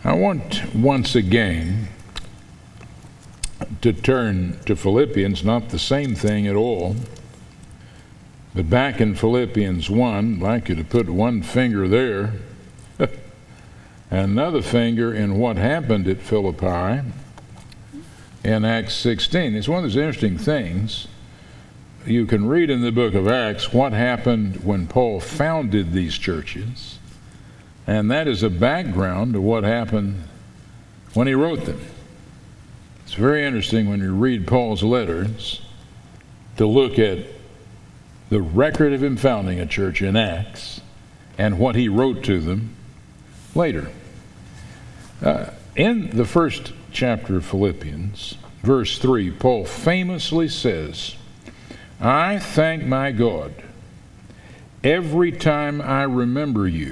I want once again to turn to Philippians, not the same thing at all, but back in Philippians 1, I'd like you to put one finger there, and another finger in what happened at Philippi in Acts 16. It's one of those interesting things. You can read in the book of Acts what happened when Paul founded these churches, and that is a background to what happened when he wrote them. It's very interesting when you read Paul's letters to look at the record of him founding a church in Acts and what he wrote to them later. In the first chapter of Philippians, verse 3, Paul famously says, "I thank my God every time I remember you,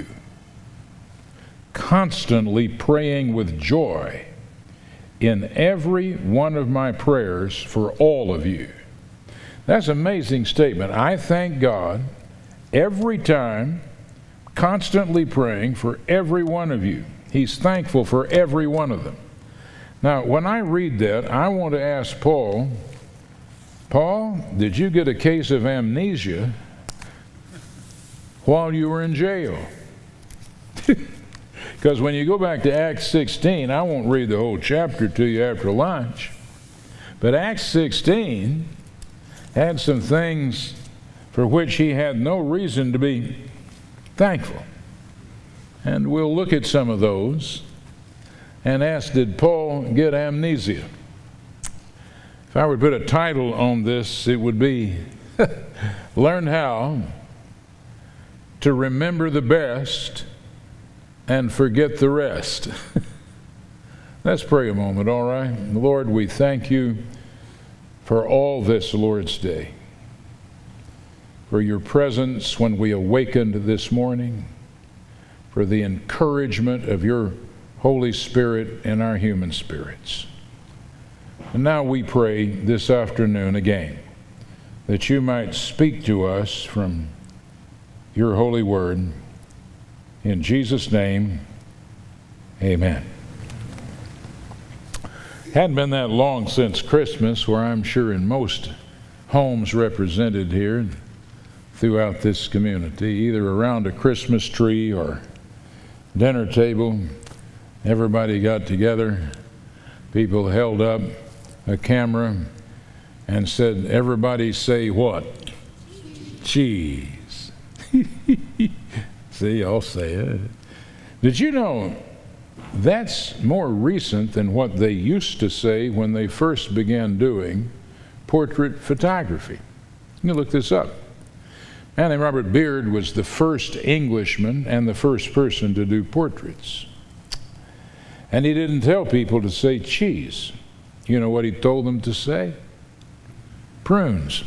constantly praying with joy in every one of my prayers for all of you." That's an amazing statement. I thank God every time, constantly praying for every one of you. He's thankful for every one of them. Now, when I read that, I want to ask Paul, did you get a case of amnesia while you were in jail? Because when you go back to Acts 16, I won't read the whole chapter to you after lunch, but Acts 16 had some things for which he had no reason to be thankful. And we'll look at some of those and ask, did Paul get amnesia? If I would put a title on this, it would be Learn How to Remember the Best and Forget the Rest. Let's pray a moment, all right? Lord, we thank you for all this Lord's Day, for your presence when we awakened this morning, for the encouragement of your Holy Spirit in our human spirits. And now we pray this afternoon again that you might speak to us from your holy word. In Jesus' name, amen. Hadn't been that long since Christmas, where I'm sure in most homes represented here throughout this community, either around a Christmas tree or dinner table, everybody got together, people held up a camera and said, everybody say what? Cheese. See, I'll say it. Did you know that's more recent than what they used to say when they first began doing portrait photography? You look this up. A man named Robert Beard was the first Englishman and the first person to do portraits. And he didn't tell people to say cheese. You know what he told them to say? Prunes.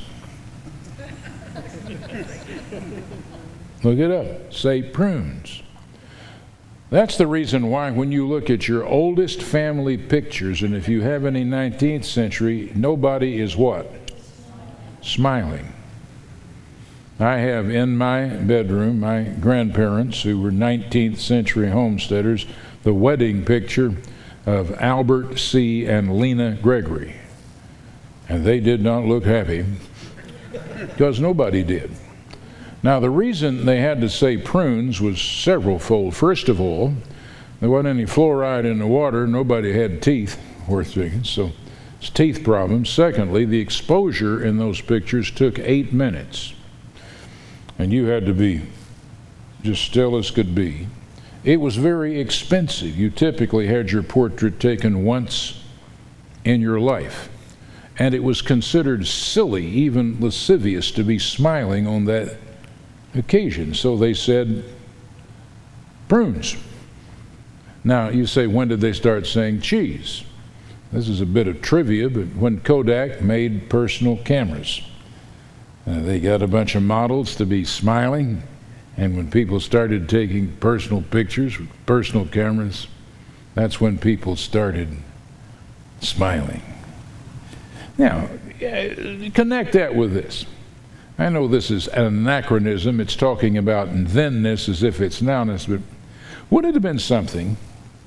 Look it up. Say prunes. That's the reason why when you look at your oldest family pictures, and if you have any 19th century, nobody is what? Smiling. I have in my bedroom my grandparents, who were 19th century homesteaders, the wedding picture of Albert C. and Lena Gregory. And they did not look happy, because nobody did. Now, the reason they had to say prunes was several-fold. First of all, there wasn't any fluoride in the water. Nobody had teeth worth taking, so it's teeth problems. Secondly, the exposure in those pictures took 8 minutes, and you had to be just still as could be. It was very expensive. You typically had your portrait taken once in your life, and it was considered silly, even lascivious, to be smiling on that occasion. So they said prunes. Now you say, when did they start saying cheese? This is a bit of trivia, but when Kodak made personal cameras, they got a bunch of models to be smiling, and when people started taking personal pictures with personal cameras, that's when people started smiling. Now, connect that with this. I know this is an anachronism. It's talking about thenness as if it's nowness, but would it have been something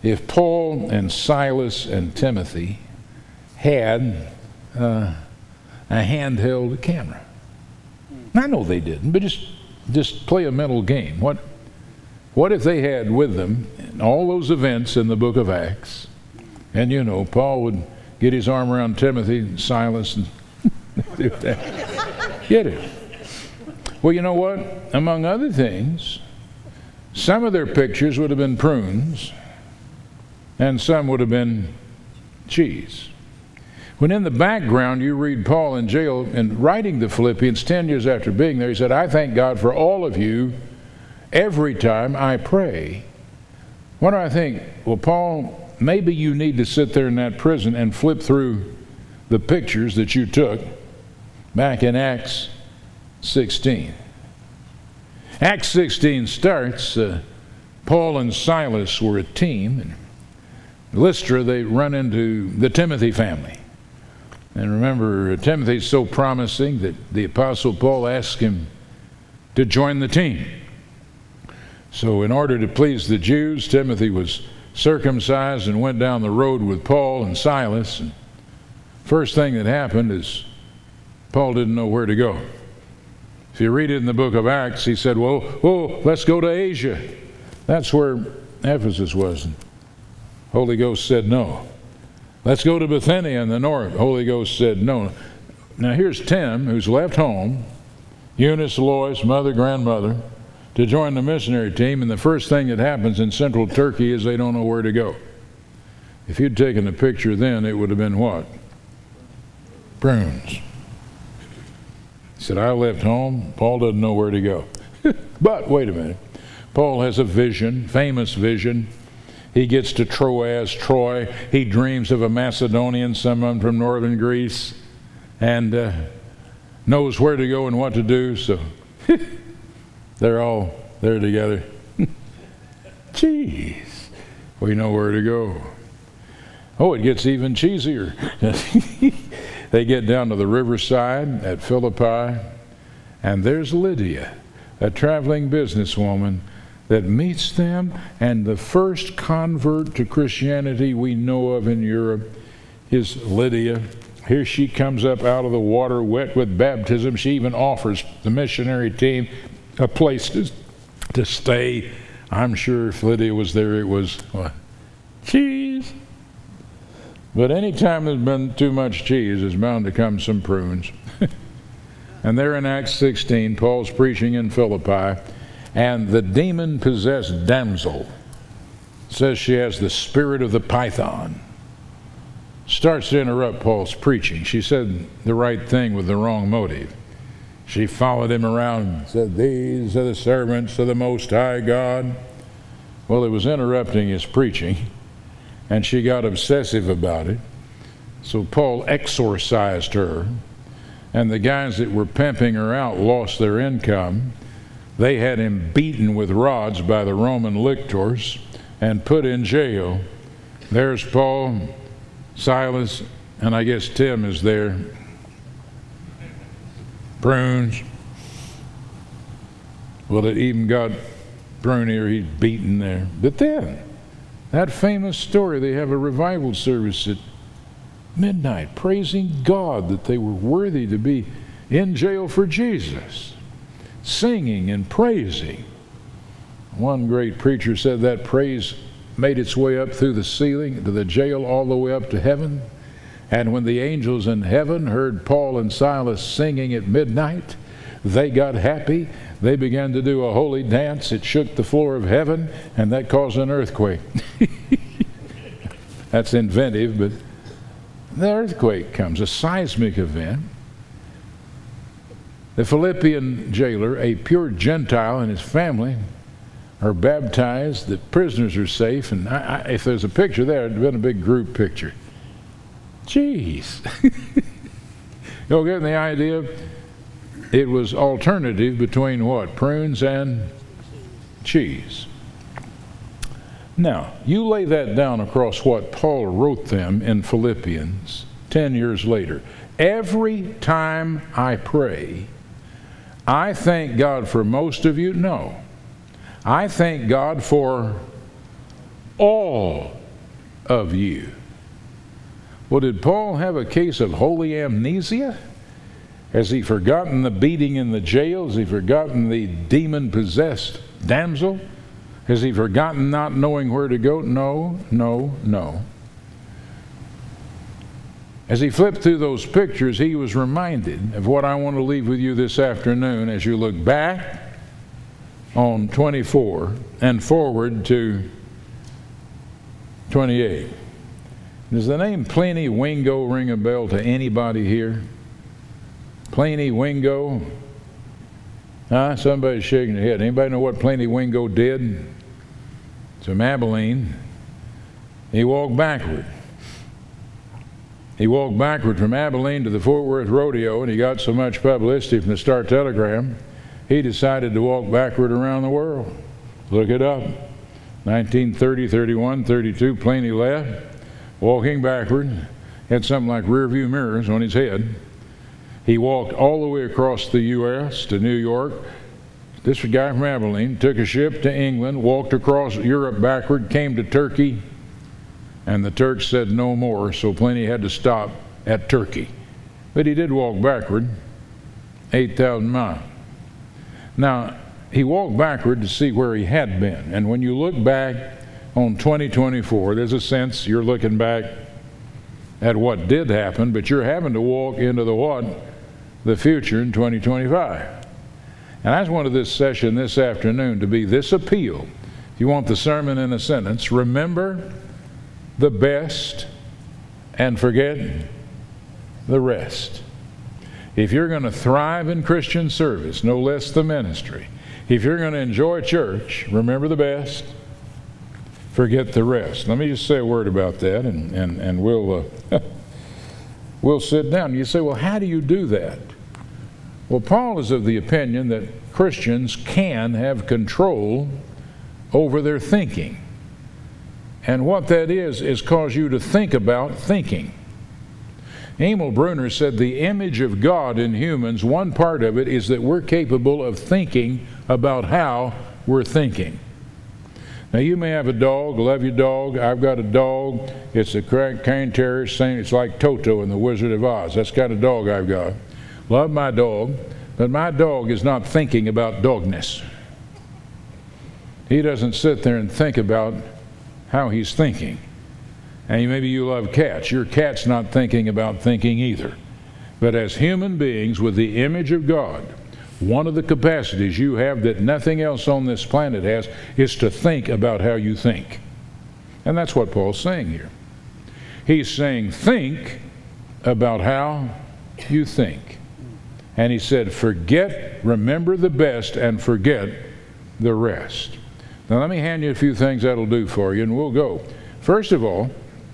if Paul and Silas and Timothy had a handheld camera. I know they didn't, but just play a mental game. What if they had with them all those events in the book of Acts, and Paul would get his arm around Timothy and Silas and do that. Get it? Well, you know what? Among other things, some of their pictures would have been prunes, and some would have been cheese. When in the background you read Paul in jail and writing the Philippians 10 years after being there, he said, I thank God for all of you every time I pray. What do I think? Well, Paul, maybe you need to sit there in that prison and flip through the pictures that you took back in Acts 16. Acts 16 starts, Paul and Silas were a team. In Lystra, they run into the Timothy family. And remember, Timothy's so promising that the Apostle Paul asked him to join the team. So in order to please the Jews, Timothy was circumcised and went down the road with Paul and Silas. And first thing that happened is Paul didn't know where to go. If you read it in the book of Acts, he said, let's go to Asia. That's where Ephesus was. And Holy Ghost said no. Let's go to Bithynia in the north. Holy Ghost said no. Now here's Tim, who's left home, Eunice, Lois, mother, grandmother, to join the missionary team, and the first thing that happens in central Turkey is they don't know where to go. If you'd taken a picture then, it would have been what? Prunes. He said, I left home. Paul doesn't know where to go. But wait a minute. Paul has a vision, famous vision. He gets to Troas, Troy. He dreams of a Macedonian, someone from northern Greece, and knows where to go and what to do. So they're all there together. Jeez, we know where to go. Oh, it gets even cheesier. They get down to the riverside at Philippi, and there's Lydia, a traveling businesswoman that meets them, and the first convert to Christianity we know of in Europe is Lydia. Here she comes up out of the water wet with baptism. She even offers the missionary team a place to stay. I'm sure if Lydia was there, it was cheese. But anytime there's been too much cheese, there's bound to come some prunes. And there in Acts 16, Paul's preaching in Philippi, and the demon-possessed damsel says she has the spirit of the python. Starts to interrupt Paul's preaching. She said the right thing with the wrong motive. She followed him around and said, these are the servants of the Most High God. Well, it was interrupting his preaching, and she got obsessive about it. So Paul exorcised her, and the guys that were pimping her out lost their income. They had him beaten with rods by the Roman lictors and put in jail. There's Paul, Silas, and I guess Tim is there. Prunes. Well, it even got prunier. He's beaten there. But then, that famous story, they have a revival service at midnight, praising God that they were worthy to be in jail for Jesus, singing and praising. One great preacher said that praise made its way up through the ceiling to the jail all the way up to heaven. And when the angels in heaven heard Paul and Silas singing at midnight, they got happy. They began to do a holy dance. It shook the floor of heaven, and that caused an earthquake. That's inventive, but the earthquake comes, a seismic event. The Philippian jailer, a pure Gentile, and his family are baptized. The prisoners are safe, and if there's a picture there, it'd been a big group picture. Jeez. You'll get the idea. It was alternative between what? Prunes and cheese. Now, you lay that down across what Paul wrote them in Philippians 10 years later. Every time I pray, I thank God for most of you. No. I thank God for all of you. Well, did Paul have a case of holy amnesia? Has he forgotten the beating in the jail? Has he forgotten the demon-possessed damsel? Has he forgotten not knowing where to go? No, no, no. As he flipped through those pictures, he was reminded of what I want to leave with you this afternoon as you look back on 24 and forward to 28. Does the name Pliny Wingo ring a bell to anybody here? Pliny Wingo? Huh? Somebody's shaking their head. Anybody know what Pliny Wingo did? It's from Abilene. He walked backward. He walked backward from Abilene to the Fort Worth Rodeo, and he got so much publicity from the Star-Telegram, he decided to walk backward around the world. Look it up. 1930, 31, 32, Pliny left, walking backward, had something like rear view mirrors on his head. He walked all the way across the U.S. to New York. This guy from Abilene took a ship to England, walked across Europe backward, came to Turkey, and the Turks said no more, so Pliny had to stop at Turkey. But he did walk backward, 8,000 miles. Now, he walked backward to see where he had been. And when you look back on 2024, there's a sense you're looking back at what did happen, but you're having to walk into the future in 2025. And I just wanted this session this afternoon to be this appeal. If you want the sermon in a sentence, remember the best and forget the rest. If you're going to thrive in Christian service, no less the ministry, if you're going to enjoy church, remember the best, forget the rest. Let me just say a word about that, and we'll we'll sit down. You say, well, how do you do that? Well, Paul is of the opinion that Christians can have control over their thinking. And what that is cause you to think about thinking. Emil Brunner said the image of God in humans, one part of it is that we're capable of thinking about how we're thinking. Now, you may have a dog, love your dog. I've got a dog. It's a Cane Terrier. It's like Toto in The Wizard of Oz. That's the kind of dog I've got. Love my dog, but my dog is not thinking about dogness. He doesn't sit there and think about how he's thinking. And maybe you love cats. Your cat's not thinking about thinking either. But as human beings with the image of God, one of the capacities you have that nothing else on this planet has is to think about how you think. And that's what Paul's saying here. He's saying, think about how you think. And he said, remember the best and forget the rest. Now let me hand you a few things that'll do for you, and we'll go. First of all,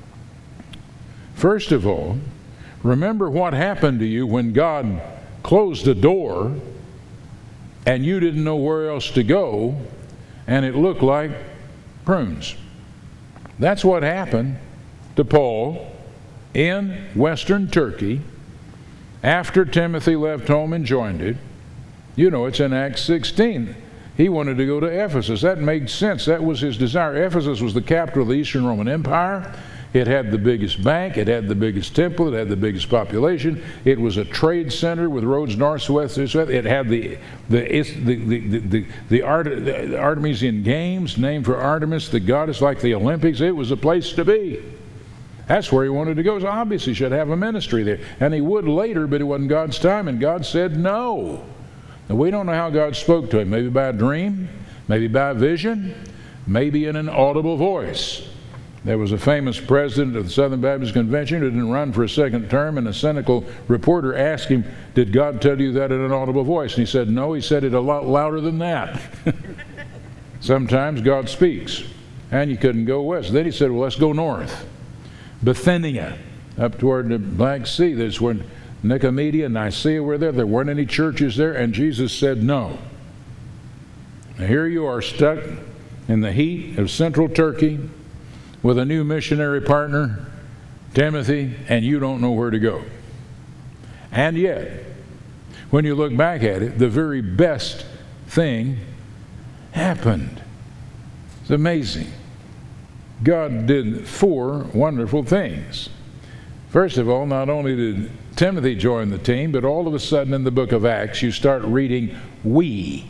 remember what happened to you when God closed a door and you didn't know where else to go, and it looked like prunes. That's what happened to Paul in western Turkey after Timothy left home and joined it. You know, it's in Acts 16. He wanted to go to Ephesus. That made sense. That was his desire. Ephesus was the capital of the Eastern Roman Empire. It had the biggest bank. It had the biggest temple. It had the biggest population. It was a trade center with roads north, south, east, west. It had the Artemian Games, named for Artemis, the goddess, like the Olympics. It was a place to be. That's where he wanted to go. So obviously he should have a ministry there. And he would later, but it wasn't God's time, and God said no. Now, we don't know how God spoke to him. Maybe by a dream, maybe by a vision, maybe in an audible voice. There was a famous president of the Southern Baptist Convention who didn't run for a second term, and a cynical reporter asked him, did God tell you that in an audible voice? And he said, no, he said it a lot louder than that. Sometimes God speaks, and you couldn't go west. Then he said, well, let's go north. Bithynia, up toward the Black Sea. There's where Nicomedia and Nicaea were there. There weren't any churches there, and Jesus said no. Now here you are stuck in the heat of central Turkey with a new missionary partner, Timothy, and you don't know where to go. And yet, when you look back at it, the very best thing happened. It's amazing. God did 4 wonderful things. First of all, not only did Timothy join the team, but all of a sudden in the book of Acts, you start reading, we,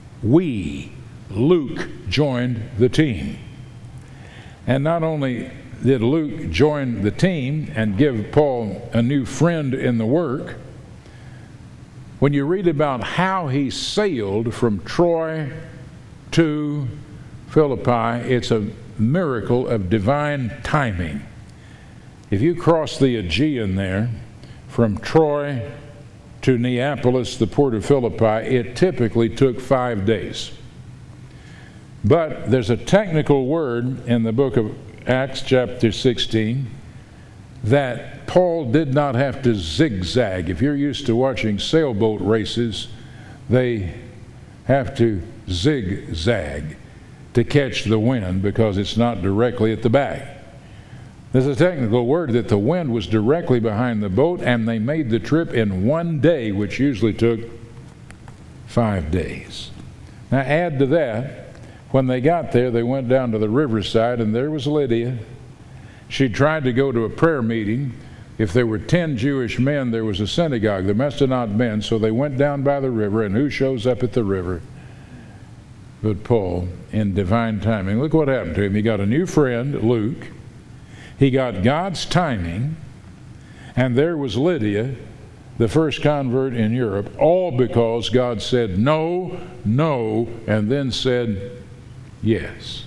Luke joined the team. And not only did Luke join the team and give Paul a new friend in the work, when you read about how he sailed from Troy to Philippi, it's a miracle of divine timing. If you cross the Aegean there, from Troy to Neapolis, the port of Philippi, it typically took 5 days. But there's a technical word in the book of Acts chapter 16 that Paul did not have to zigzag. If you're used to watching sailboat races, they have to zigzag to catch the wind because it's not directly at the back. There's a technical word that the wind was directly behind the boat, and they made the trip in 1 day, which usually took 5 days. Now add to that, when they got there, they went down to the riverside, and there was Lydia. She tried to go to a prayer meeting. If there were 10 Jewish men, there was a synagogue. There must have not been, so they went down by the river, and who shows up at the river but Paul in divine timing? Look what happened to him. He got a new friend, Luke. He got God's timing, and there was Lydia, the first convert in Europe, all because God said no, no, and then said yes.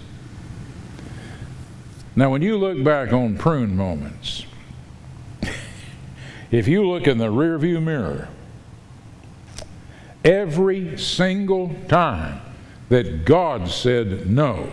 Now, when you look back on prune moments, if you look in the rearview mirror, every single time that God said no,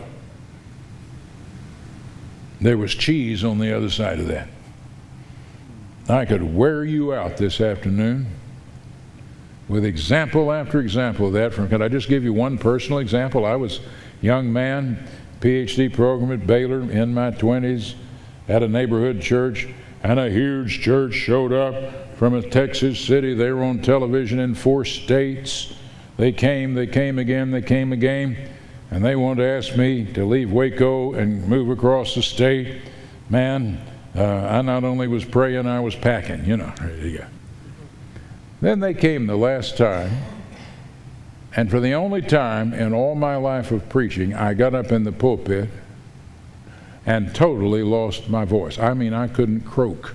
there was cheese on the other side of that. I could wear you out this afternoon with example after example of that. Can I just give you one personal example? I was a young man, PhD program at Baylor in my 20s, at a neighborhood church, and a huge church showed up from a Texas city. They were on television in 4 states. They came again. And they wanted to ask me to leave Waco and move across the state. Man, I not only was praying, I was packing, ready to go. Then they came the last time, and for the only time in all my life of preaching, I got up in the pulpit and totally lost my voice. I mean, I couldn't croak.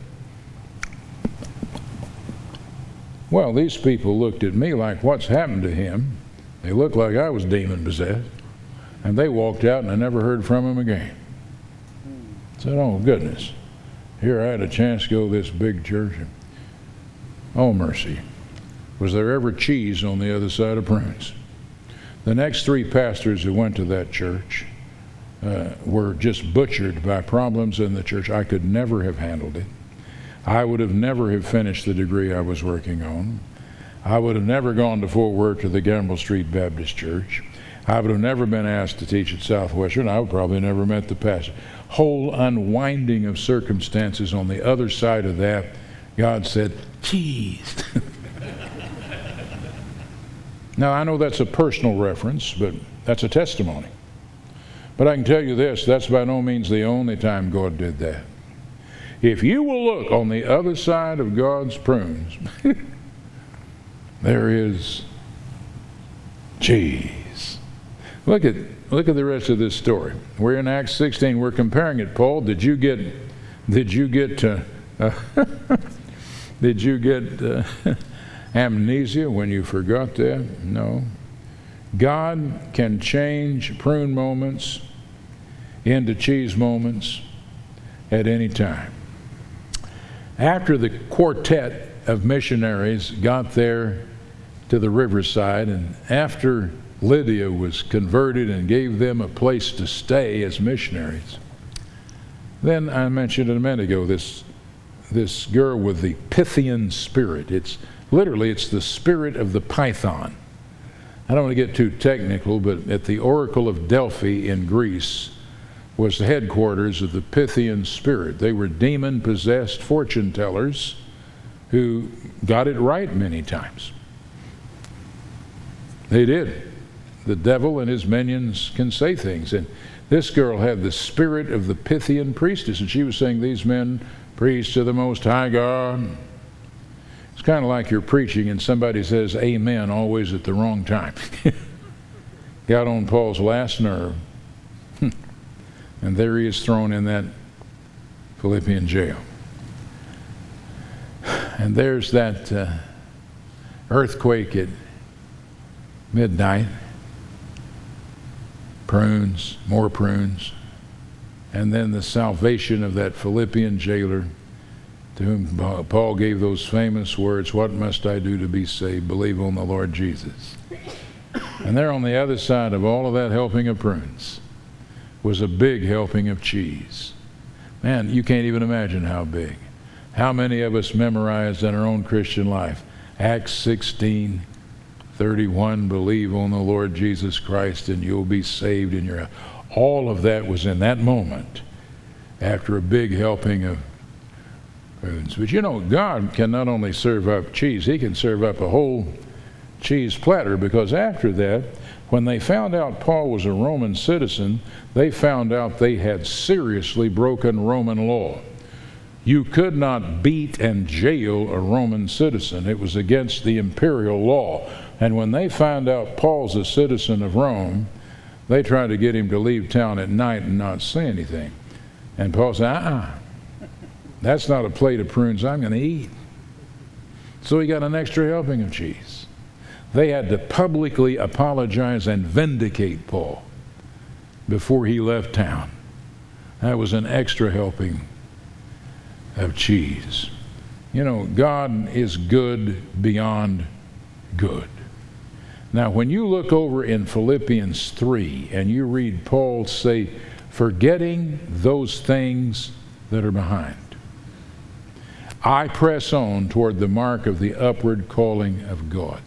Well, these people looked at me like, what's happened to him? They looked like I was demon-possessed. And they walked out, and I never heard from them again. I said, oh, goodness. Here I had a chance to go to this big church. Oh, mercy. Was there ever cheese on the other side of prunes? The next 3 pastors who went to that church were just butchered by problems in the church. I could never have handled it. I would have never have finished the degree I was working on. I would have never gone to Fort Worth to the Gamble Street Baptist Church. I would have never been asked to teach at Southwestern. I would probably never met the pastor. Whole unwinding of circumstances on the other side of that, God said, cheese. Now, I know that's a personal reference, but that's a testimony. But I can tell you this, that's by no means the only time God did that. If you will look on the other side of God's prunes, there is cheese. Look at the rest of this story. We're in Acts 16. We're comparing it. Paul, did you get amnesia when you forgot that? No. God can change prune moments into cheese moments at any time. After the quartet of missionaries got there to the riverside, and after Lydia was converted and gave them a place to stay as missionaries, then I mentioned a minute ago this girl with the Pythian spirit. It's the spirit of the python. I don't want to get too technical, but at the Oracle of Delphi in Greece was the headquarters of the Pythian spirit. They were demon-possessed fortune tellers who got it right many times. They did. The devil and his minions can say things, and This girl had the spirit of the Pythian priestess, and she was saying, these men preach to the Most High God. It's kind of like you're preaching and somebody says amen always at the wrong time. Got on Paul's last nerve. And there he is thrown in that Philippian jail. And there's that earthquake at midnight. Prunes, more prunes. And then the salvation of that Philippian jailer to whom Paul gave those famous words, what must I do to be saved? Believe on the Lord Jesus. And there on the other side of all of that helping of prunes was a big helping of cheese. Man, you can't even imagine how big. How many of us memorized in our own Christian life? Acts 16:31, believe on the Lord Jesus Christ and you'll be saved in your... All of that was in that moment after a big helping of prunes. But you know, God can not only serve up cheese, he can serve up a whole cheese platter, because after that, when they found out Paul was a Roman citizen, they found out they had seriously broken Roman law. You could not beat and jail a Roman citizen. It was against the imperial law. And when they found out Paul's a citizen of Rome, they tried to get him to leave town at night and not say anything. And Paul said, that's not a plate of prunes I'm going to eat. So he got an extra helping of cheese. They had to publicly apologize and vindicate Paul before he left town. That was an extra helping of cheese. You know, God is good beyond good. Now, when you look over in Philippians 3 and you read Paul say, forgetting those things that are behind, I press on toward the mark of the upward calling of God.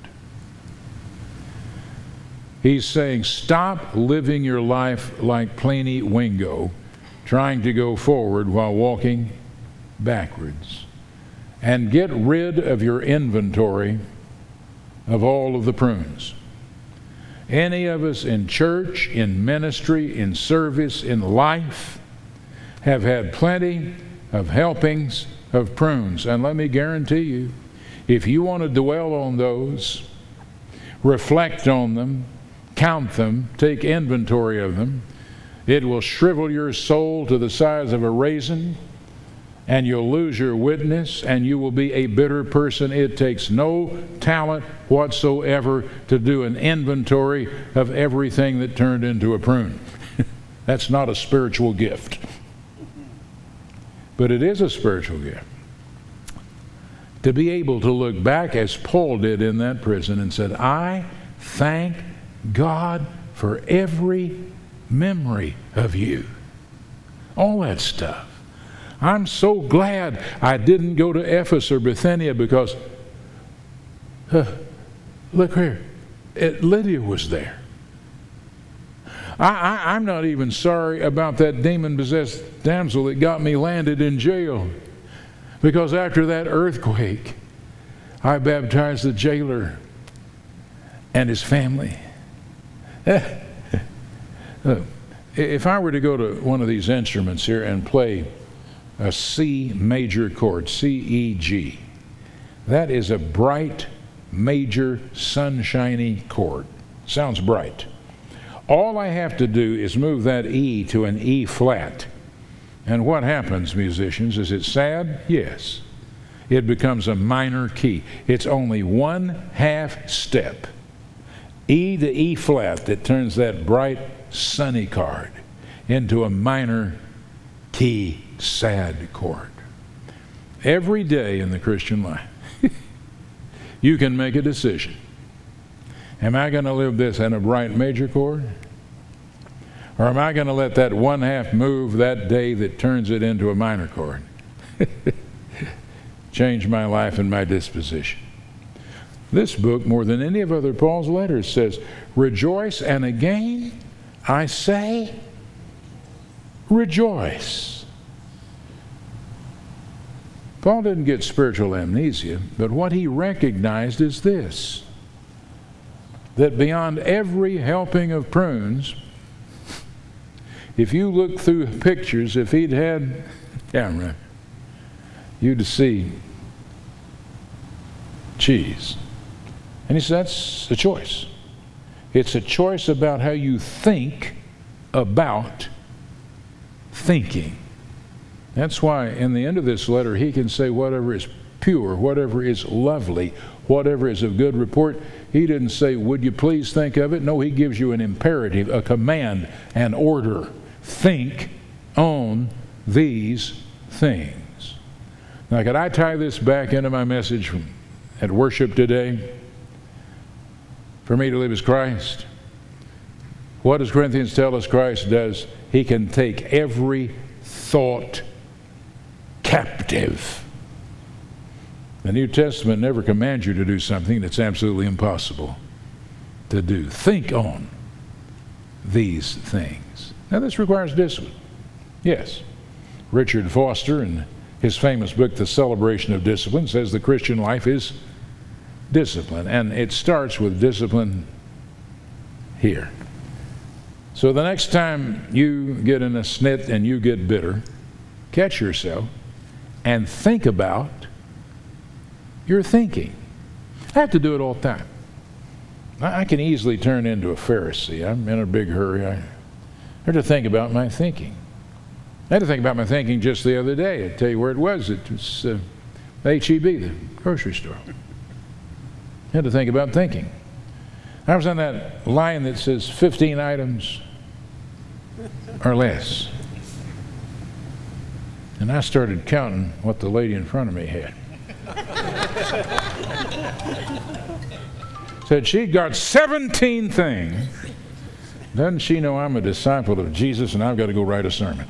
He's saying, stop living your life like Pliny Wingo, trying to go forward while walking backwards. And get rid of your inventory of all of the prunes. Any of us in church, in ministry, in service, in life, have had plenty of helpings of prunes. And let me guarantee you, if you want to dwell on those, reflect on them, count them, take inventory of them, it will shrivel your soul to the size of a raisin, and you'll lose your witness, and you will be a bitter person. It takes no talent whatsoever to do an inventory of everything that turned into a prune. That's not a spiritual gift. But it is a spiritual gift. To be able to look back as Paul did in that prison and said, I thank God for every memory of you. All that stuff. I'm so glad I didn't go to Ephesus or Bithynia because, look here, Lydia was there. I'm not even sorry about that demon-possessed damsel that got me landed in jail, because after that earthquake, I baptized the jailer and his family. If I were to go to one of these instruments here and play a C major chord, C-E-G, that is a bright, major, sunshiny chord. Sounds bright. All I have to do is move that E to an E flat. And what happens, musicians? Is it sad? Yes. It becomes a minor key. It's only one half step. E to E flat that turns that bright, sunny chord into a minor key, sad chord. Every day in the Christian life, you can make a decision. Am I going to live this in a bright major chord? Or am I going to let that one half move that day that turns it into a minor chord? Change my life and my disposition. This book, more than any of other Paul's letters, says, rejoice, and again I say, rejoice. Paul didn't get spiritual amnesia, but what he recognized is this, that beyond every helping of prunes if you look through pictures, if he'd had camera, you'd see cheese. And he said, that's a choice. It's a choice about how you think about thinking. That's why in the end of this letter, he can say whatever is pure, whatever is lovely, whatever is of good report. He didn't say, would you please think of it? No, he gives you an imperative, a command, an order. Think on these things. Now, could I tie this back into my message at worship today? For me to live as Christ. What does Corinthians tell us Christ does? He can take every thought captive. The New Testament never commands you to do something that's absolutely impossible to do. Think on these things. Now, this requires discipline. Yes. Richard Foster, in his famous book, The Celebration of Discipline, says the Christian life is discipline. And it starts with discipline here. So the next time you get in a snit and you get bitter, catch yourself and think about your thinking. I have to do it all the time. I can easily turn into a Pharisee. I'm in a big hurry. I have to think about my thinking. I had to think about my thinking just the other day. I'll tell you where it was. It was H-E-B, the grocery store. I had to think about thinking. I was on that line that says 15 items or less. And I started counting what the lady in front of me had. Said she'd got 17 things. Doesn't she know I'm a disciple of Jesus and I've got to go write a sermon?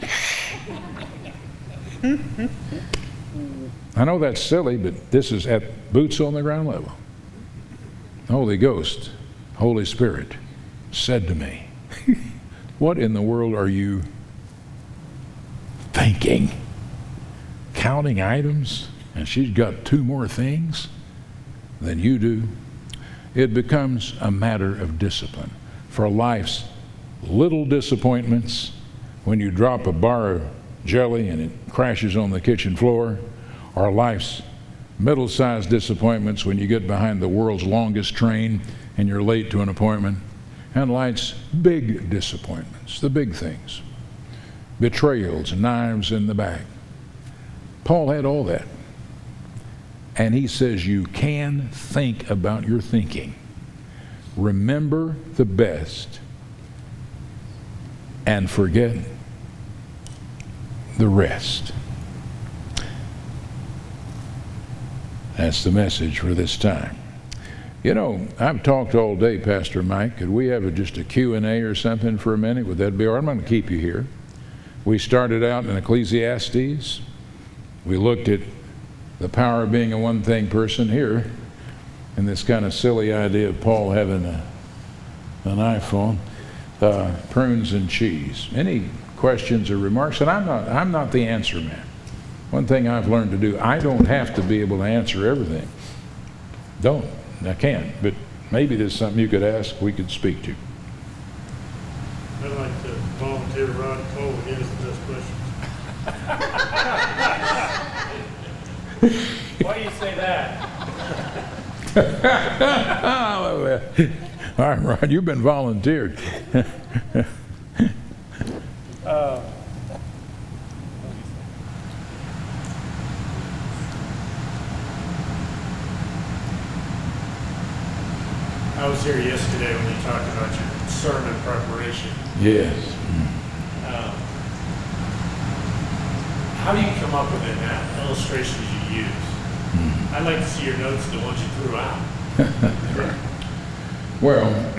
I know that's silly, but this is at boots on the ground level. The Holy Ghost, Holy Spirit, said to me, what in the world are you thinking? Counting items, and she's got 2 more things than you do. It becomes a matter of discipline. For life's little disappointments, when you drop a bar of jelly and it crashes on the kitchen floor, or life's middle-sized disappointments when you get behind the world's longest train and you're late to an appointment, and life's big disappointments, the big things, betrayals, knives in the back. Paul had all that. And he says you can think about your thinking. Remember the best and forget the rest. That's the message for this time. You know, I've talked all day, Pastor Mike. Could we have just a Q&A or something for a minute? Would that be all right? I'm going to keep you here. We started out in Ecclesiastes. We looked at the power of being a one-thing person here, and this kind of silly idea of Paul having an iPhone, prunes and cheese. Any questions or remarks? And I'm not the answer man. One thing I've learned to do, I don't have to be able to answer everything. I can't, but maybe there's something you could ask, we could speak to. I'd like to volunteer Rod Cole to give us the best questions. Why do you say that? All right, Rod, you've been volunteered. I was here yesterday when you talked about your sermon preparation. Yes. How do you come up with the illustrations you use? I'd like to see your notes, the ones you threw out. Right. Well,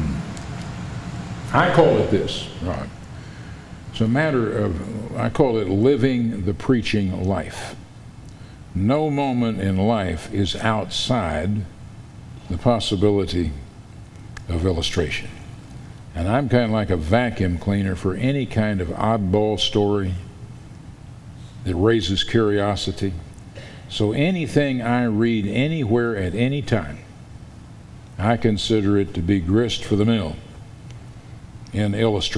I call it this, Ron. It's a matter of, I call it living the preaching life. No moment in life is outside the possibility of illustration. And I'm kind of like a vacuum cleaner for any kind of oddball story that raises curiosity. So anything I read anywhere at any time, I consider it to be grist for the mill in illustrating.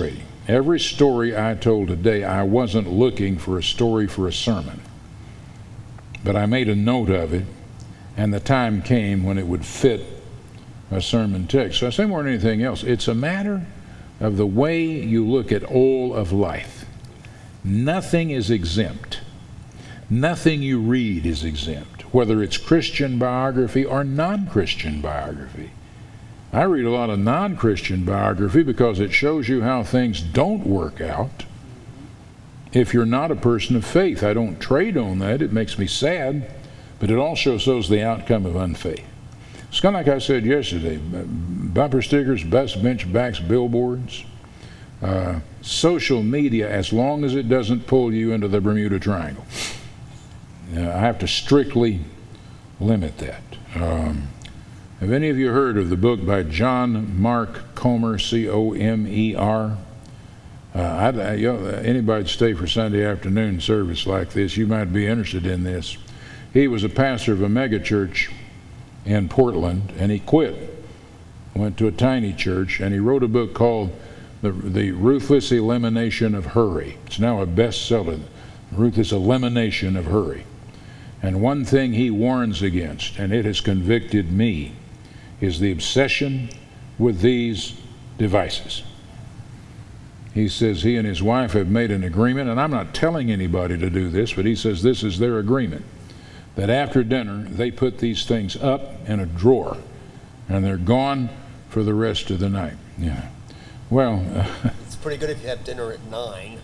Every story I told today, I wasn't looking for a story for a sermon. But I made a note of it, and the time came when it would fit a sermon text. So I say more than anything else, it's a matter of the way you look at all of life. Nothing is exempt. Nothing you read is exempt, whether it's Christian biography or non-Christian biography. I read a lot of non-Christian biography because it shows you how things don't work out if you're not a person of faith. I don't trade on that. It makes me sad, but it also shows the outcome of unfaith. It's kind of like I said yesterday, bumper stickers, bus bench backs, billboards, social media, as long as it doesn't pull you into the Bermuda Triangle. I have to strictly limit that. Have any of you heard of the book by John Mark Comer, C-O-M-E-R? Anybody'd stay for Sunday afternoon service like this, you might be interested in this. He was a pastor of a megachurch in Portland, and he quit, went to a tiny church, and he wrote a book called The Ruthless Elimination of Hurry. It's now a bestseller, Ruthless Elimination of Hurry. And one thing he warns against, and it has convicted me, is the obsession with these devices. He says he and his wife have made an agreement, and I'm not telling anybody to do this, but he says this is their agreement, that after dinner they put these things up in a drawer and they're gone for the rest of the night. Yeah. Well, it's pretty good if you have dinner at 9.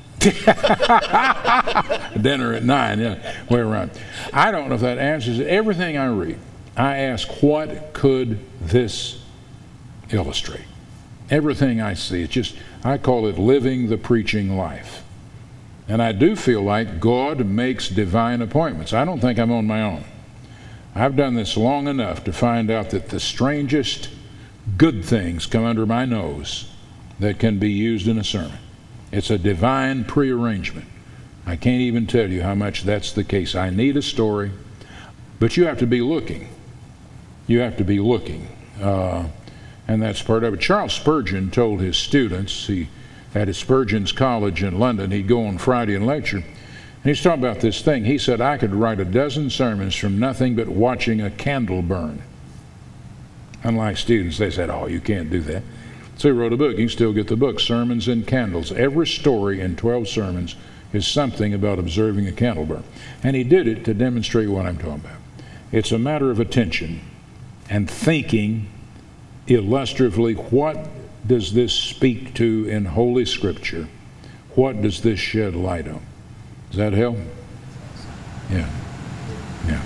Dinner at 9, yeah, way around. I don't know if that answers it. Everything I read, I ask, what could this illustrate? Everything I see, it's just, I call it living the preaching life. And I do feel like God makes divine appointments. I don't think I'm on my own. I've done this long enough to find out that the strangest good things come under my nose that can be used in a sermon. It's a divine prearrangement. I can't even tell you how much that's the case. I need a story, but you have to be looking. You have to be looking. And that's part of it. Charles Spurgeon told his students, he at Spurgeon's College in London, he'd go on Friday and lecture, and he's talking about this thing. He said, I could write a dozen sermons from nothing but watching a candle burn. Unlike students, they said, oh, you can't do that. So he wrote a book. You can still get the book, Sermons and Candles. Every story in 12 sermons is something about observing a candle burn. And he did it to demonstrate what I'm talking about. It's a matter of attention and thinking illustratively, what does this speak to in Holy Scripture? What does this shed light on? Does that help? Yeah. Yeah.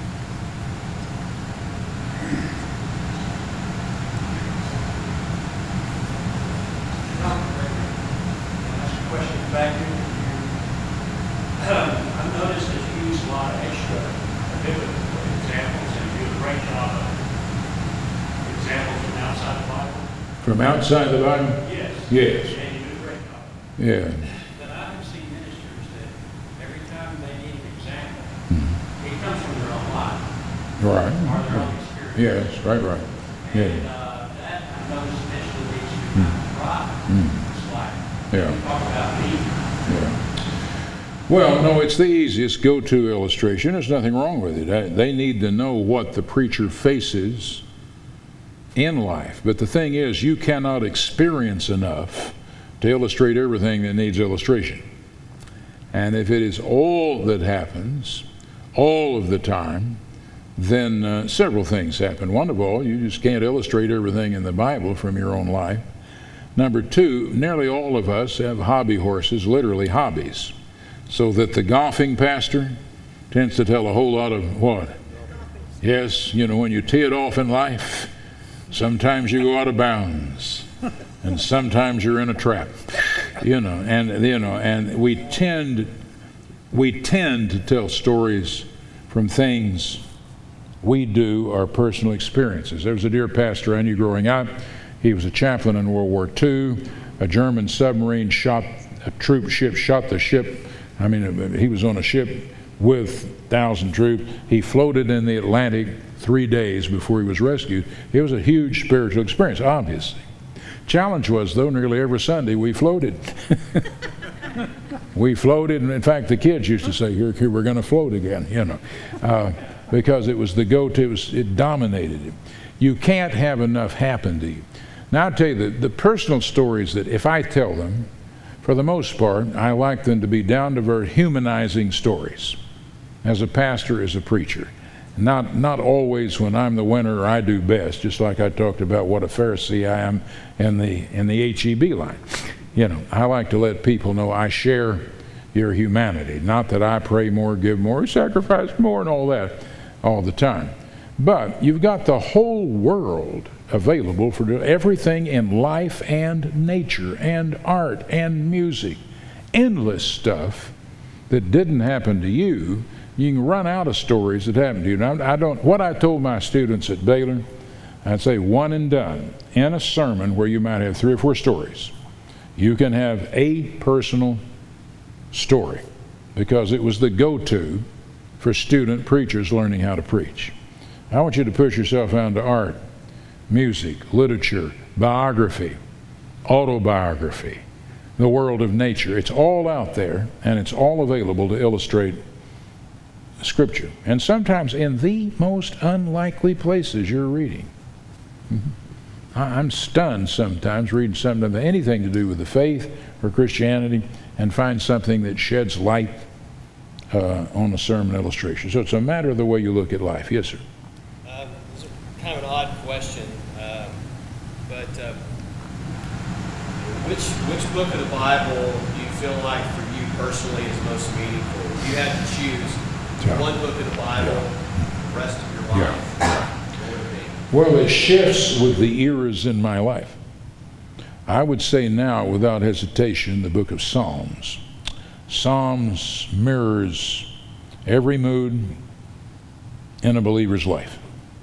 Back in I've noticed that you use a lot of extra biblical examples, and you do a great job of examples from outside the Bible. From outside the Bible? Yes. Yes. And you do a great job. Yeah. But I have seen ministers that every time they need an example, it comes from their own life. Right. Or their own experience. Yes, right. And Yeah. that I noticed eventually leads to kind of pride. It's like, Yeah. talk about me. Yeah. Well, no, it's the easiest go-to illustration. There's nothing wrong with it. They need to know what the preacher faces in life. But the thing is, you cannot experience enough to illustrate everything that needs illustration. And if it is all that happens, all of the time, then several things happen. One of all, you just can't illustrate everything in the Bible from your own life. Number two, nearly all of us have hobby horses, literally hobbies, so that the golfing pastor tends to tell a whole lot of what? Yes, when you tee it off in life, sometimes you go out of bounds, and sometimes you're in a trap, and we tend to tell stories from things we do, our personal experiences. There was a dear pastor I knew growing up. He was a chaplain in World War II. A German submarine shot the ship. He was on a ship with 1,000 troops. He floated in the Atlantic 3 days before he was rescued. It was a huge spiritual experience, obviously. Challenge was, though, nearly every Sunday we floated. We floated, and in fact, the kids used to say, here we're going to float again, because it was the go-to. It dominated it. You can't have enough happen to you. Now, I'll tell you, the personal stories that if I tell them, for the most part, I like them to be down-to-earth, humanizing stories. As a pastor, as a preacher. Not always when I'm the winner or I do best, just like I talked about what a Pharisee I am in the HEB line. I like to let people know I share your humanity. Not that I pray more, give more, sacrifice more, and all that all the time. But you've got the whole world available for everything in life and nature and art and music. Endless stuff that didn't happen to you. You can run out of stories that happened to you. Now, what I told my students at Baylor, I'd say one and done. In a sermon where you might have 3 or 4 stories, you can have a personal story, because it was the go-to for student preachers learning how to preach. I want you to push yourself out into art, music, literature, biography, autobiography, the world of nature. It's all out there, and it's all available to illustrate Scripture, and sometimes in the most unlikely places you're reading. I'm stunned sometimes reading something that anything to do with the faith or Christianity and find something that sheds light on a sermon illustration. So it's a matter of the way you look at life. Yes, sir. It's kind of an odd question, but which book of the Bible do you feel like for you personally is most meaningful? If you had to choose one book of the Bible, the rest of your life, what would it be? Well, it shifts with the eras in my life. I would say now, without hesitation, the book of Psalms. Psalms mirrors every mood in a believer's life.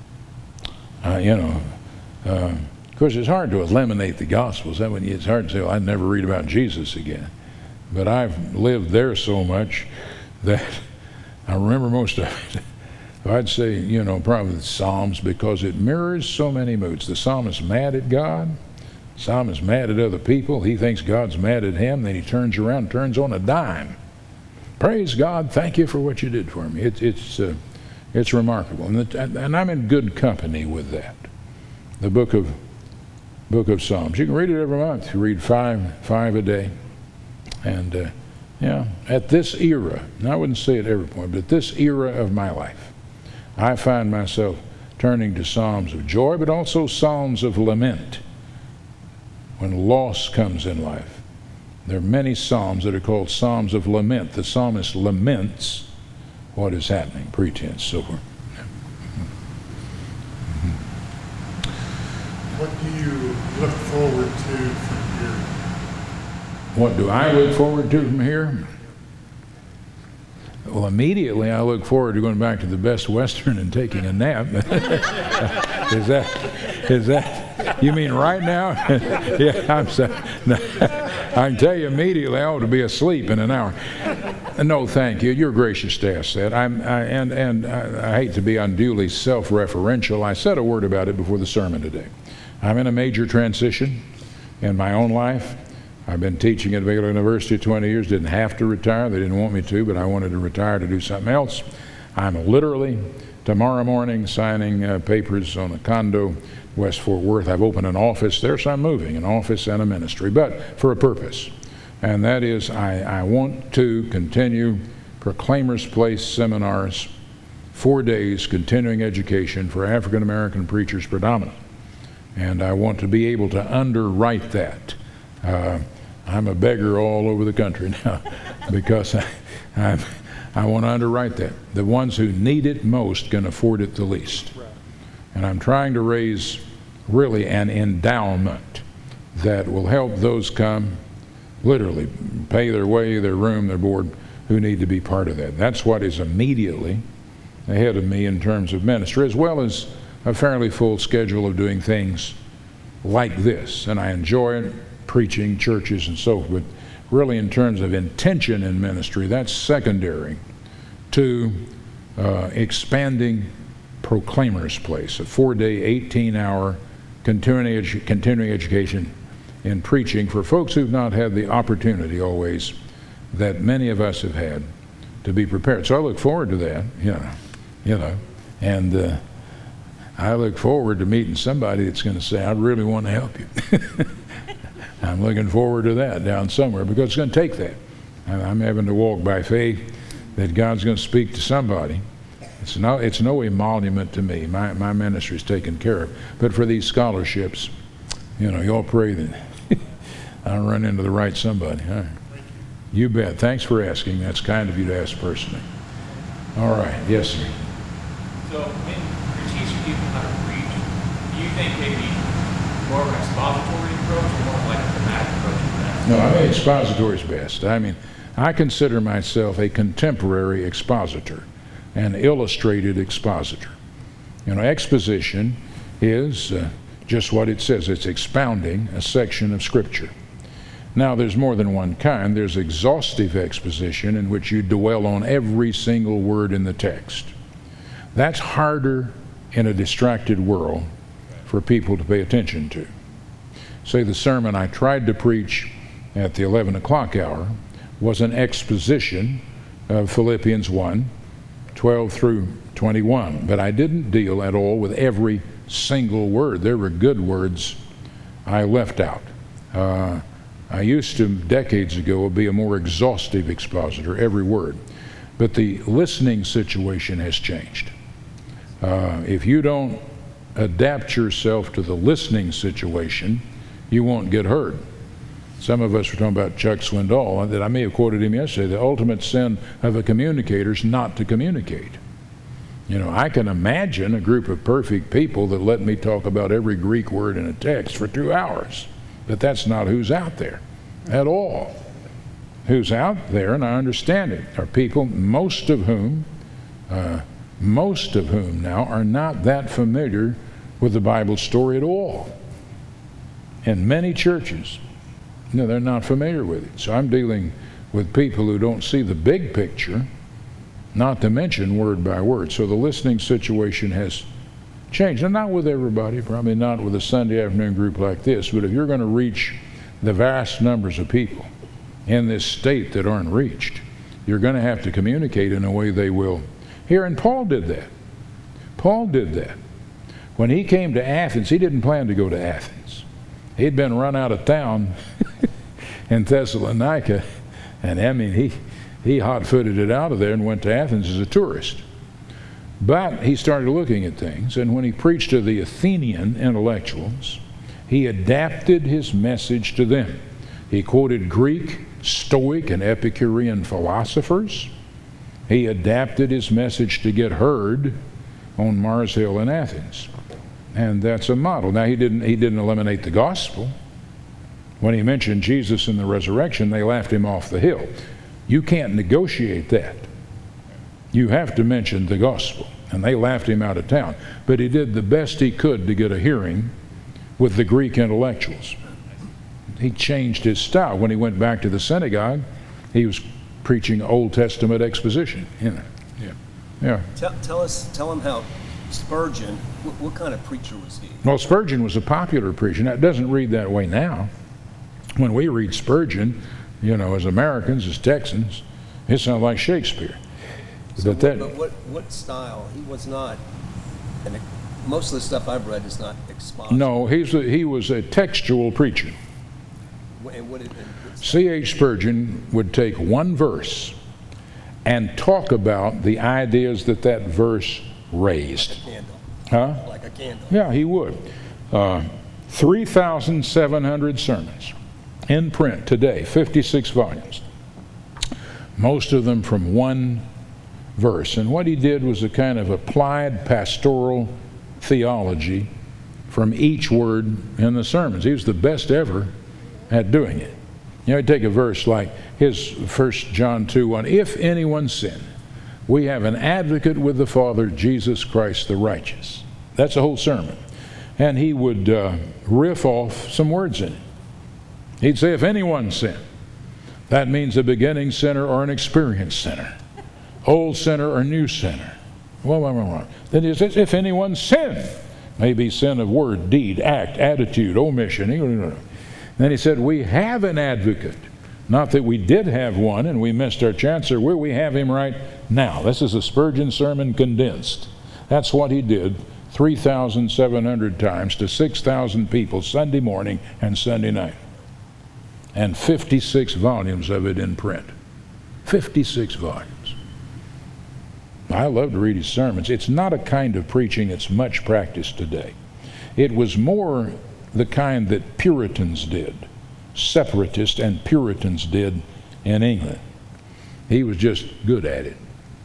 Of course, it's hard to eliminate the Gospels. It's hard to say, well, I'd never read about Jesus again. But I've lived there so much that I remember most of it. I'd say, probably the Psalms, because it mirrors so many moods. The psalmist mad at God. The psalmist mad at other people. He thinks God's mad at him. Then he turns around and turns on a dime. Praise God. Thank you for what you did for me. It's remarkable. And I'm in good company with that. The book of Psalms. You can read it every month. You read five a day. And at this era, and I wouldn't say at every point, but at this era of my life, I find myself turning to psalms of joy, but also psalms of lament. When loss comes in life, there are many psalms that are called psalms of lament. The psalmist laments what is happening, pretense, so forth. What do you look forward to from here? What do I look forward to from here? Well, immediately I look forward to going back to the Best Western and taking a nap. Is that, you mean right now? Yeah, I'm sorry. No, I can tell you immediately I ought to be asleep in an hour. No, thank you. You're gracious to ask that. I hate to be unduly self-referential. I said a word about it before the sermon today. I'm in a major transition in my own life. I've been teaching at Baylor University 20 years, didn't have to retire. They didn't want me to, but I wanted to retire to do something else. I'm literally, tomorrow morning, signing papers on a condo, West Fort Worth. I've opened an office there, so I'm moving, an office and a ministry, but for a purpose. And that is, I want to continue Proclaimers Place seminars, 4 days, continuing education for African American preachers predominantly. And I want to be able to underwrite that. I'm a beggar all over the country now because I want to underwrite that. The ones who need it most can afford it the least. And I'm trying to raise really an endowment that will help those come, literally, pay their way, their room, their board, who need to be part of that. That's what is immediately ahead of me in terms of ministry, as well as a fairly full schedule of doing things like this. And I enjoy it, preaching, churches, and so forth. But really, in terms of intention in ministry, that's secondary to expanding Proclaimers Place, a 4-day, 18-hour continuing education in preaching for folks who've not had the opportunity always that many of us have had to be prepared. So I look forward to that, and I look forward to meeting somebody that's going to say, I really want to help you. I'm looking forward to that down somewhere, because it's going to take that. I'm having to walk by faith that God's going to speak to somebody. It's no emolument to me. My ministry is taken care of. But for these scholarships, y'all pray that I'll run into the right somebody. Huh? You bet. Thanks for asking. That's kind of you to ask personally. All right. Yes, sir. So when you're teaching people how to preach, do you think maybe more of an expository approach or more like a thematic approach to that? No, I mean expository is best. I mean, I consider myself a contemporary expositor, an illustrated expositor. Exposition is just what it says. It's expounding a section of Scripture. Now, there's more than one kind. There's exhaustive exposition, in which you dwell on every single word in the text. That's harder in a distracted world for people to pay attention to. Say the sermon I tried to preach at the 11 o'clock hour was an exposition of Philippians 1, 12 through 21. But I didn't deal at all with every single word. There were good words I left out. I used to, decades ago, be a more exhaustive expositor, every word. But the listening situation has changed. If you don't adapt yourself to the listening situation, you won't get heard. Some of us were talking about Chuck Swindoll, that I may have quoted him yesterday. The ultimate sin of a communicator is not to communicate. I can imagine a group of perfect people that let me talk about every Greek word in a text for 2 hours. But that's not who's out there at all. Who's out there, and I understand it, are people, most of whom now are not that familiar with the Bible story at all. In many churches, they're not familiar with it. So I'm dealing with people who don't see the big picture, not to mention word by word. So the listening situation has changed. And not with everybody, probably not with a Sunday afternoon group like this, but if you're going to reach the vast numbers of people in this state that aren't reached, you're going to have to communicate in a way they will hear. And Paul did that. Paul did that. When he came to Athens, he didn't plan to go to Athens. He'd been run out of town in Thessalonica, and I mean, he hot-footed it out of there and went to Athens as a tourist. But he started looking at things, and when he preached to the Athenian intellectuals, he adapted his message to them. He quoted Greek, Stoic, and Epicurean philosophers. He adapted his message to get heard on Mars Hill in Athens. And that's a model. Now, he didn't eliminate the gospel. When he mentioned Jesus and the resurrection, they laughed him off the hill. You can't negotiate that. You have to mention the gospel. And they laughed him out of town. But he did the best he could to get a hearing with the Greek intellectuals. He changed his style. When he went back to the synagogue, he was preaching Old Testament exposition. Yeah. Tell him how Spurgeon, what kind of preacher was he? Well, Spurgeon was a popular preacher. Now, it doesn't read that way now. When we read Spurgeon, as Americans, as Texans, it sounds like Shakespeare. But what style? He was not, and most of the stuff I've read is not expositive. No, he was a textual preacher. C.H. Spurgeon would take one verse and talk about the ideas that verse raised. Like a candle. Huh? Like a candle. Yeah, he would. 3,700 sermons in print today, 56 volumes. Most of them from one verse. And what he did was a kind of applied pastoral theology from each word in the sermons. He was the best ever at doing it. He'd take a verse like his 1 John 2:1, if anyone sin, we have an advocate with the Father, Jesus Christ the righteous. That's a whole sermon. And he would riff off some words in it. He'd say, if anyone sin, that means a beginning sinner or an experienced sinner, old sinner or new sinner. Well. Then he says, if anyone sin, maybe sin of word, deed, act, attitude, omission. Then he said, we have an advocate. Not that we did have one and we missed our chance, or we have him right now. This is a Spurgeon sermon condensed. That's what he did 3,700 times to 6,000 people Sunday morning and Sunday night. And 56 volumes of it in print. 56 volumes. I love to read his sermons. It's not a kind of preaching that's much practiced today. It was more the kind that Puritans did, separatists and Puritans did in England. He was just good at it.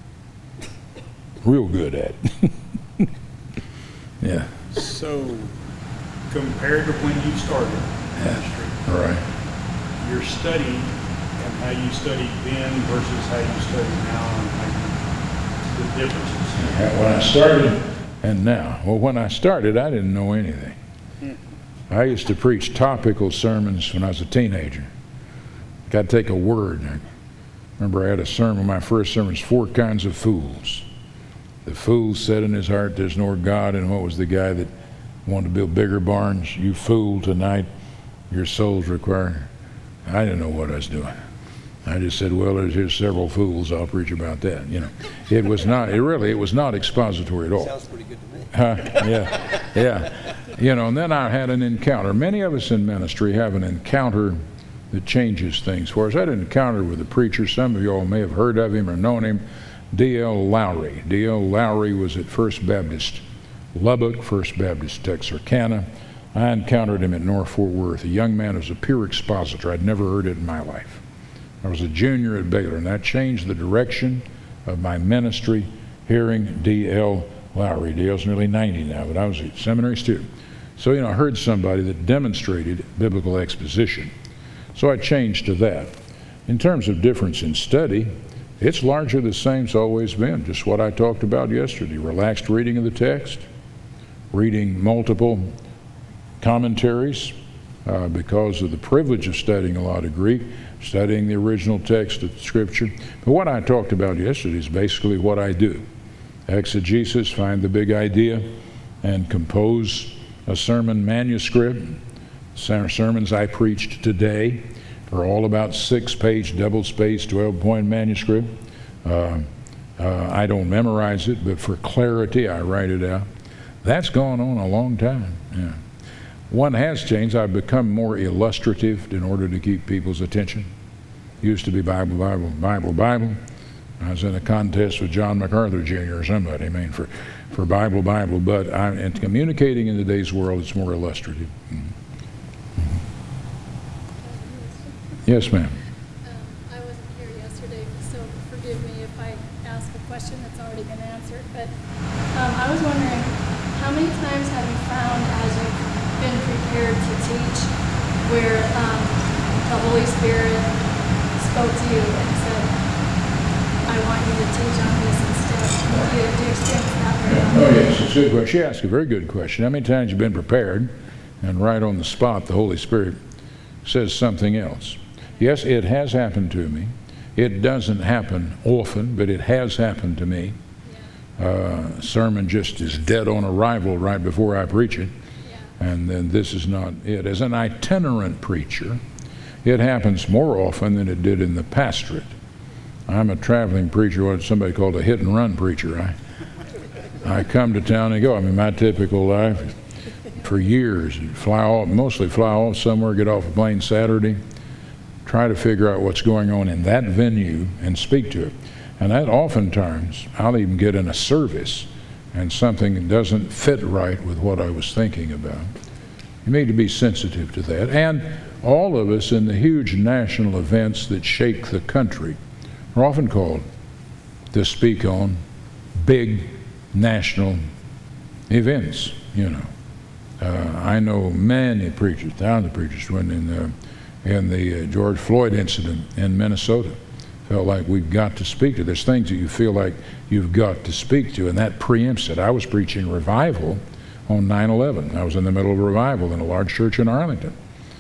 Real good at it. Yeah. So, compared to when you started ministry, All right. your study and how you studied then versus how you study now, and how the differences. When I started and now. Well, when I started, I didn't know anything. I used to preach topical sermons when I was a teenager. Got to take a word. I remember I had a sermon, my first sermon was 4 kinds of fools. The fool said in his heart, there's no God. And what was the guy that wanted to build bigger barns? You fool, tonight your soul's required. I didn't know what I was doing. I just said, well, here's several fools. I'll preach about that. You know, it was not expository at all. Sounds pretty good to me. Yeah. You know, and then I had an encounter. Many of us in ministry have an encounter that changes things for us. I had an encounter with a preacher. Some of you all may have heard of him or known him, D.L. Lowry. D.L. Lowry was at First Baptist Lubbock, First Baptist Texarkana. I encountered him at North Fort Worth. A young man who was a pure expositor. I'd never heard it in my life. I was a junior at Baylor, and that changed the direction of my ministry, hearing D.L. Lowry. D.L.'s nearly 90 now, but I was a seminary student. So, you know, I heard somebody that demonstrated biblical exposition. So I changed to that. In terms of difference in study, it's largely the same it's always been, just what I talked about yesterday. Relaxed reading of the text, reading multiple commentaries, because of the privilege of studying a lot of Greek, studying the original text of Scripture. But what I talked about yesterday is basically what I do. Exegesis, find the big idea, and compose a sermon manuscript. Sermons I preached today are all about 6-page, double-spaced, 12-point manuscript. I don't memorize it, but for clarity, I write it out. That's gone on a long time. Yeah. One has changed. I've become more illustrative in order to keep people's attention. Used to be Bible, Bible, Bible, Bible. I was in a contest with John MacArthur Jr. or somebody, for Bible, Bible. But in communicating in today's world, it's more illustrative. Yes, ma'am. I wasn't here yesterday, so forgive me if I ask a question that's already been answered. But I was wondering, how many times have you found, as you've been prepared to teach, where the Holy Spirit spoke to you and said, I want you to teach on this instead? Do you experience that very often? Oh, yes, it's a good question. She asked a very good question. How many times have you been prepared, and right on the spot, the Holy Spirit says something else? Yes, it has happened to me. It doesn't happen often, but it has happened to me. Sermon just is dead on arrival right before I preach it. And then this is not it. As an itinerant preacher, it happens more often than it did in the pastorate. I'm a traveling preacher, what somebody called a hit-and-run preacher. I come to town and go. I mean, my typical life for years, mostly fly off somewhere, get off a plane Saturday, try to figure out what's going on in that venue and speak to it. And that oftentimes, I'll even get in a service and something doesn't fit right with what I was thinking about. You need to be sensitive to that. And all of us in the huge national events that shake the country are often called to speak on big national events, you know. I know many preachers, thousands of preachers, when in the George Floyd incident in Minnesota, felt like we've got to speak to. There's things that you feel like you've got to speak to, and that preempts it. I was preaching revival on 9/11. I was in the middle of a revival in a large church in Arlington.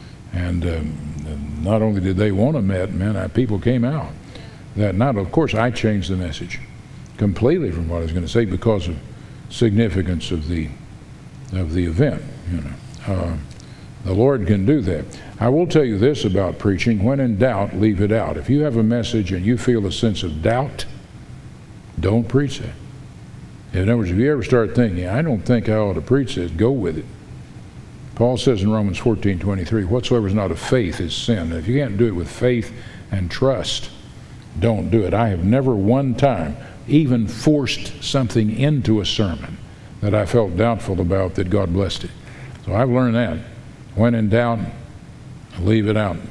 And not only did they want to meet, people came out that night. Of course, I changed the message completely from what I was going to say because of significance of the event, you know. The Lord can do that. I will tell you this about preaching. When in doubt, leave it out. If you have a message and you feel a sense of doubt, don't preach that. In other words, if you ever start thinking, I don't think I ought to preach this, go with it. Paul says in Romans 14:23, whatsoever is not of faith is sin. If you can't do it with faith and trust, don't do it. I have never one time even forced something into a sermon that I felt doubtful about that God blessed it. So I've learned that. When in doubt, leave it out.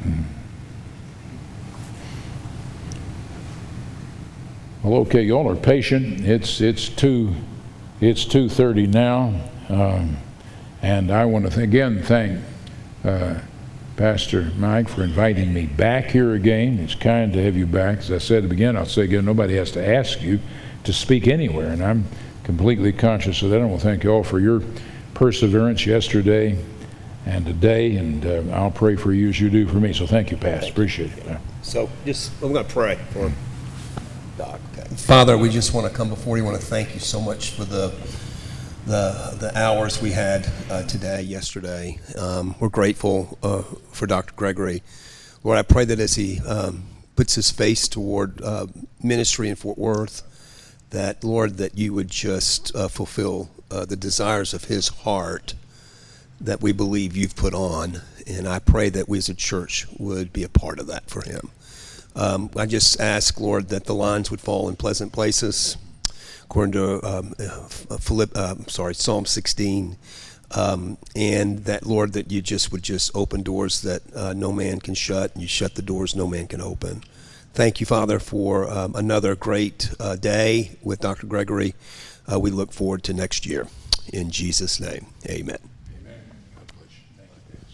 Well, okay, y'all are patient. It's 2:30 now, and I want to again thank Pastor Mike for inviting me back here again. It's kind to have you back. As I said at the beginning, I'll say again, nobody has to ask you to speak anywhere, and I'm completely conscious of that. I want to thank you all for your perseverance yesterday and today, and I'll pray for you as you do for me. So thank you, Pastor. Appreciate it. So I'm going to pray for Doc. Father, we just want to come before you. We want to thank you so much for the hours we had yesterday. We're grateful for Dr. Gregory. Lord, I pray that as he puts his face toward ministry in Fort Worth, that, Lord, that you would just fulfill the desires of his heart that we believe you've put on. And I pray that we as a church would be a part of that for him. I just ask, Lord, that the lines would fall in pleasant places, according to Psalm 16, and that, Lord, that you would just open doors that no man can shut, and you shut the doors no man can open. Thank you, Father, for another great day with Dr. Gregory. We look forward to next year. In Jesus' name, amen.